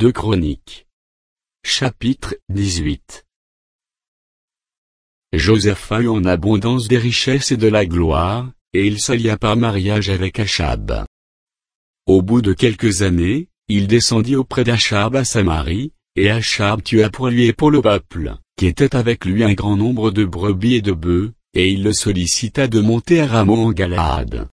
2 Chroniques. Chapitre 18. Josaphat eut en abondance des richesses et de la gloire, et il s'allia par mariage avec Achab. Au bout de quelques années, il descendit auprès d'Achab à Samarie, et Achab tua pour lui et pour le peuple, qui était avec lui un grand nombre de brebis et de bœufs, et il le sollicita de monter à Ramoth en Galaad.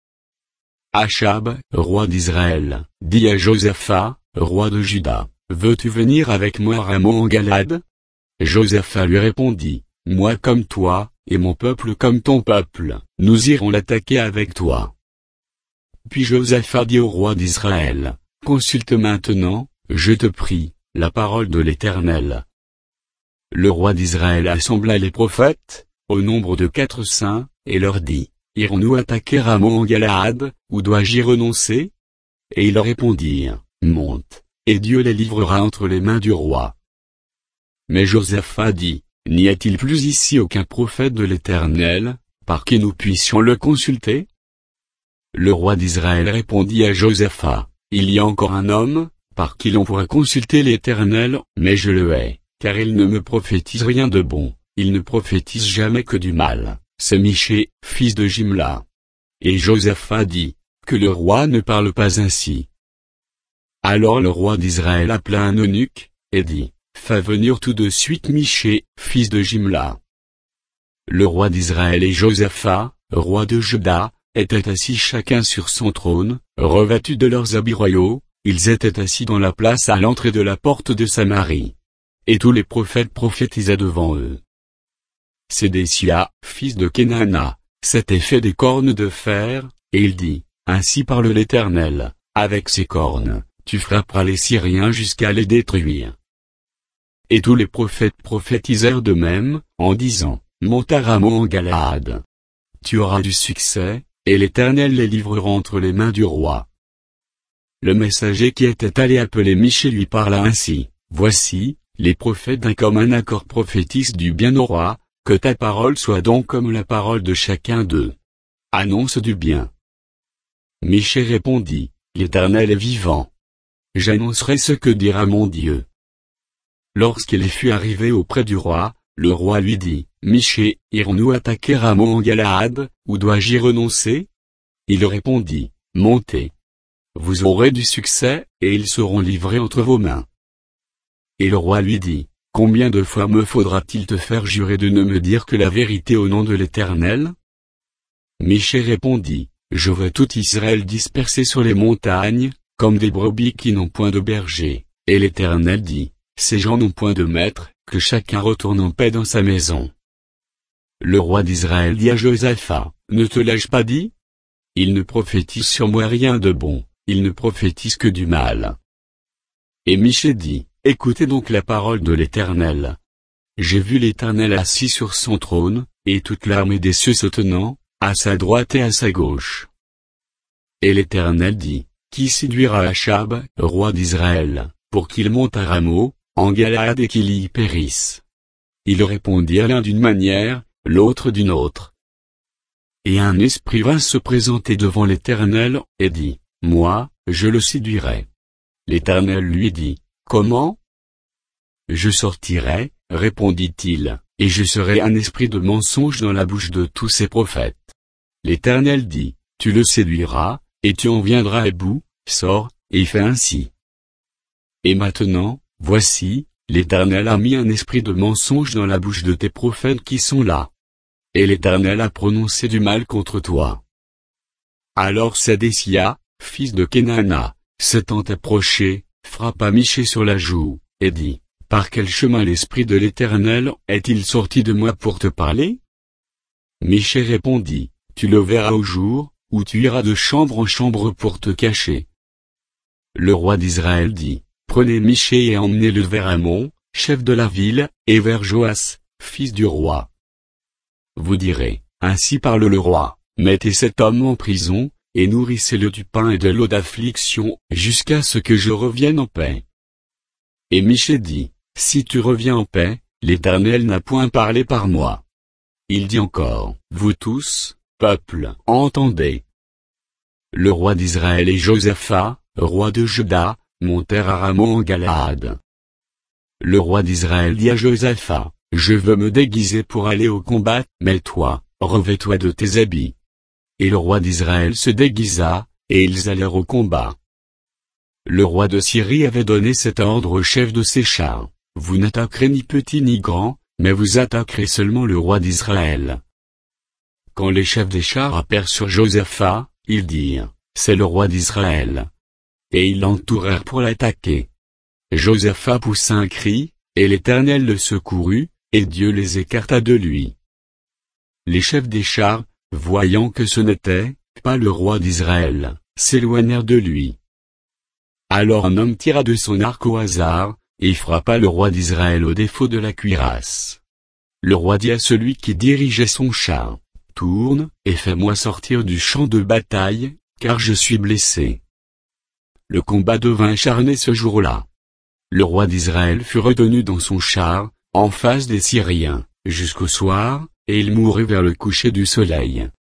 Achab, roi d'Israël, dit à Josaphat, roi de Juda, veux-tu venir avec moi à Ramoth en Galaad? Josaphat lui répondit, moi comme toi, et mon peuple comme ton peuple, nous irons l'attaquer avec toi. Puis Josaphat dit au roi d'Israël, consulte maintenant, je te prie, la parole de l'Éternel. Le roi d'Israël assembla les prophètes, au nombre de 400, et leur dit, irons-nous attaquer Ramoth en Galaad, ou dois-je y renoncer? Et ils répondirent, monte, et Dieu les livrera entre les mains du roi. Mais Josaphat dit, n'y a-t-il plus ici aucun prophète de l'Éternel, par qui nous puissions le consulter? Le roi d'Israël répondit à Josaphat, il y a encore un homme, par qui l'on pourra consulter l'Éternel, mais je le hais, car il ne me prophétise rien de bon, il ne prophétise jamais que du mal, c'est Michée, fils de Jimla. Et Josaphat dit, que le roi ne parle pas ainsi. Alors le roi d'Israël appela un eunuque, et dit, fais venir tout de suite Michée, fils de Jimla. Le roi d'Israël et Josaphat, roi de Juda, étaient assis chacun sur son trône, revêtus de leurs habits royaux, ils étaient assis dans la place à l'entrée de la porte de Samarie. Et tous les prophètes prophétisaient devant eux. Sédécia, fils de Kenaana, s'était fait des cornes de fer, et il dit, ainsi parle l'Éternel, avec ces cornes, tu frapperas les Syriens jusqu'à les détruire. Et tous les prophètes prophétisèrent de même, en disant, monte à Ramoth en Galaad. Tu auras du succès, et l'Éternel les livrera entre les mains du roi. Le messager qui était allé appeler Michée lui parla ainsi, voici, les prophètes d'un commun accord prophétisent du bien au roi, que ta parole soit donc comme la parole de chacun d'eux. Annonce du bien. Michée répondit, l'Éternel est vivant. J'annoncerai ce que dira mon Dieu. Lorsqu'il fut arrivé auprès du roi, le roi lui dit, Michée, irons-nous attaquer Ramoth en Galaad, ou dois-je y renoncer? Il répondit, montez. Vous aurez du succès, et ils seront livrés entre vos mains. Et le roi lui dit, combien de fois me faudra-t-il te faire jurer de ne me dire que la vérité au nom de l'Éternel? Michée répondit, je vois tout Israël dispersé sur les montagnes, comme des brebis qui n'ont point de berger, et l'Éternel dit, ces gens n'ont point de maître, que chacun retourne en paix dans sa maison. Le roi d'Israël dit à Josaphat, ne te l'ai-je pas dit? Il ne prophétise sur moi rien de bon, il ne prophétise que du mal. Et Michée dit, écoutez donc la parole de l'Éternel. J'ai vu l'Éternel assis sur son trône, et toute l'armée des cieux se tenant, à sa droite et à sa gauche. Et l'Éternel dit, qui séduira Achab, roi d'Israël, pour qu'il monte à Ramoth, en Galaad et qu'il y périsse? Ils répondirent l'un d'une manière, l'autre d'une autre. Et un esprit vint se présenter devant l'Éternel, et dit, moi, je le séduirai. L'Éternel lui dit, comment? Je sortirai, répondit-il, et je serai un esprit de mensonge dans la bouche de tous ses prophètes. L'Éternel dit, tu le séduiras, et tu en viendras à bout, sors, et fais ainsi. Et maintenant, voici, l'Éternel a mis un esprit de mensonge dans la bouche de tes prophètes qui sont là. Et l'Éternel a prononcé du mal contre toi. Alors Sédécia, fils de Kenaana, s'étant approché, frappa Michée sur la joue, et dit, par quel chemin l'esprit de l'Éternel est-il sorti de moi pour te parler? Michée répondit, tu le verras au jour, où tu iras de chambre en chambre pour te cacher. Le roi d'Israël dit, prenez Michée et emmenez-le vers Amon, chef de la ville, et vers Joas, fils du roi. Vous direz, ainsi parle le roi, mettez cet homme en prison, et nourrissez-le du pain et de l'eau d'affliction, jusqu'à ce que je revienne en paix. Et Michée dit, si tu reviens en paix, l'Éternel n'a point parlé par moi. Il dit encore, vous tous, peuple, entendez. Le roi d'Israël et Josaphat, roi de Juda, montèrent à Ramon en Galaad. Le roi d'Israël dit à Josaphat, « Je veux me déguiser pour aller au combat, mais toi, revêt-toi de tes habits. » Et le roi d'Israël se déguisa, et ils allèrent au combat. Le roi de Syrie avait donné cet ordre au chef de ses chars, « Vous n'attaquerez ni petit ni grand, mais vous attaquerez seulement le roi d'Israël. » Quand les chefs des chars aperçurent Josaphat, ils dirent, « C'est le roi d'Israël. » Et ils l'entourèrent pour l'attaquer. Josaphat poussa un cri, et l'Éternel le secourut, et Dieu les écarta de lui. Les chefs des chars, voyant que ce n'était pas le roi d'Israël, s'éloignèrent de lui. Alors un homme tira de son arc au hasard, et frappa le roi d'Israël au défaut de la cuirasse. Le roi dit à celui qui dirigeait son char, « Tourne, et fais-moi sortir du champ de bataille, car je suis blessé. » Le combat devint acharné ce jour-là. Le roi d'Israël fut retenu dans son char, en face des Syriens, jusqu'au soir, et il mourut vers le coucher du soleil.